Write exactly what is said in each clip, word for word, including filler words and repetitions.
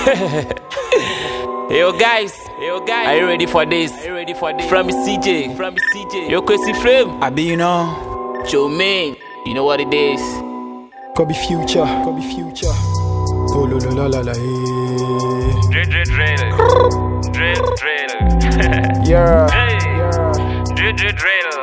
Yo guys, yo guys, are you ready for this? Are you ready for this? From C J, from C J. Yo Crazy Frame. I be you know. Joe Man, you know what it is. Could be future, could be future. Oh la la la la la. Dread, dread, dread, dread, dread. Yeah, yeah. Dread, dread,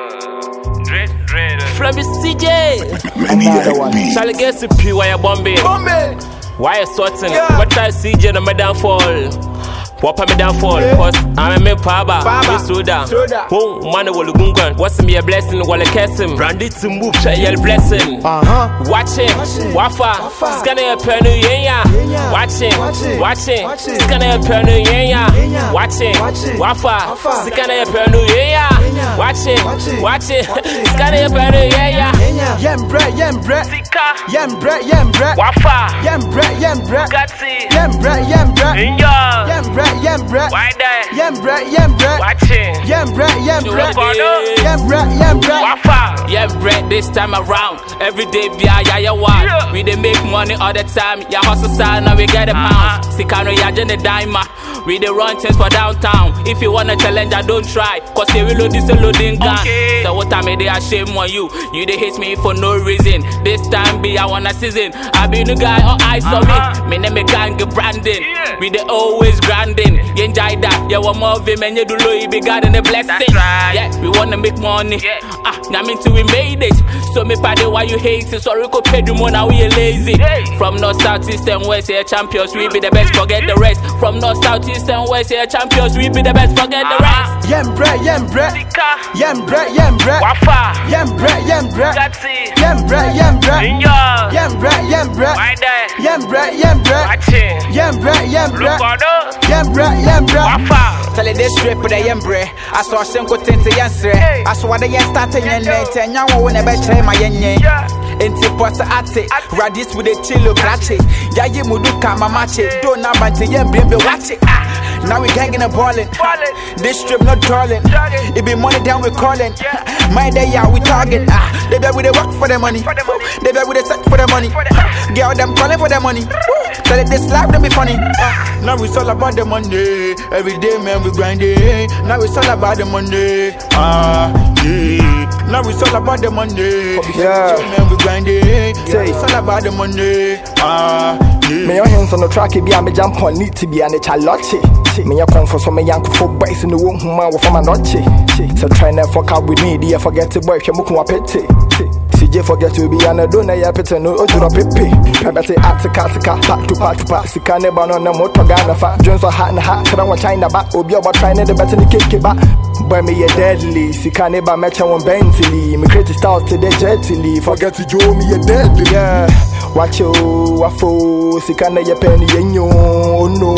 dread, dread, dread. From C J. another one. Shall I get to P while you're bombing? Bombing. Why you sorting? Yeah. What try C J no me downfall? What me downfall? Yeah. Cause I'm a me paba, Paba. me soda. Soda. Oh, man, will gungan. What's me a blessing? While I curse him. Brandy to move, shall yell blessing. Uh huh. Watching, Watching. wafa, Wafa. scanning a penny, yeah, Yeah. watching, Watching. watching, Watching. scanning a penny, yeah, Yeah. watching, Watching. wafa, Wafa. scanning a penny, yeah, Yeah. watching, Watching. watching, Watching. scanning a penny, yeah, Yembre, yembre. Sika, Yembre, yembre. wafa, Yembre, yembre. gati, Yembre, yembre. inja, Yembre, yembre. why there, Yembre, yembre. watching, Yembre, yembre. Look Yembre, yembre. wafa, yeah, bread this time around. Every day, be a yeah, yeah, one. Yeah. We they make money all the time. Yeah, hustle side, now we get a pound. Sikano, yeah, Jenny Dima. We they run things for downtown. If you wanna challenge, I don't try. Cause they will load this a loading gun. Okay. So what time they are shame on you? You they hate me for no reason. This time be I wanna season. I be the guy on eyes on Uh-huh. me. Me name me gang branding. Yeah. We they always grinding. You enjoy that. Yeah, one more of him and you do low. You be God in the blessing. That's right. Yeah, we wanna make money. Yeah. Ah, now mean till we made it. So me pardon why you hate it. Sorry, go pay the money, now we lazy. Hey. From north, south, east, and west, yeah, champions, we be the best, forget the rest. From north, south, east, and west, yeah, champions, we be the best, forget the rest. Yembre, yembre. Sika, Yembre, yembre. wafa, Yembre, yembre. gati, Yembre, yembre. inja, Yembre, yembre. why there, Yembre, yembre. watching, Yembre, yembre. look Yembre, yembre. wafa, Tell it this straight with the yembre. I saw Senko Tente Yansre. I saw the yen starting yen net and young one never try my yen. yeah, Enti posa ate, radis with the chilo plache. Yayi muduka mamache, don't na bante yembre be watch it. Now we hanging and balling. Ballin'. This strip not darling. Darling. It be money down we calling. Yeah. My day yeah we target. Ah, they be with the work for the money. For the money. They be with the search for the money. For the- Girl them calling for the money. Tell it this life don't be funny. Ah, now it's all about the money. Every day man we grinding. Now it's all about the money. Ah yeah. Now it's all about the money. Yeah. Man we grinding. Say. It's all about the money. Ah yeah. Me your hands on the track, it be a me jump on need to be an chaloche. Me your comfort so me young for boys in the womb who man from a noche. So try never fuck out with me, dear forget to boy, you muku pete. C J forget to be an adona, ya pete no odura pipi. Pebete atika tika, pack to pack to pack, sika neba on the motor gana fat. Jones are hot and hot, so I want China back, obi about trying the better than kick back. Boy me a deadly, sika neba match on Bentley. Me create styles to the jetly, forget to join me a deadly. Yeah. Watch you, wafo, sikana ya penny yenyo, oh no,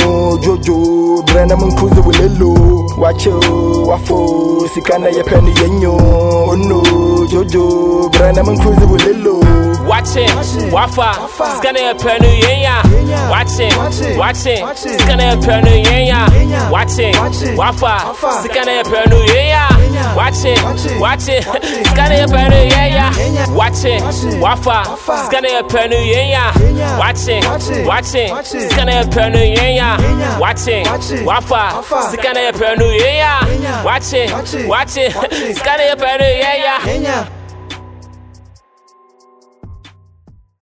Jojo, Brenna mun cruise with Lilo. Watch you, wafo, sikana ya penny yenyo, oh no, Jojo, Brenna mun cruise with Lilo. Watching, wafa, scanning a penny, yeah, watching, watching, scanning a penny, yeah, watching, wafa, scanning a penny, yeah, watching, watching, scanning a penny, yeah, watching, wafa, scanning a penny, yeah, watching, watching, scanning a penny, yeah, watching, wafa, scanning a penny, yeah, watching, watching, scanning a penny, yeah.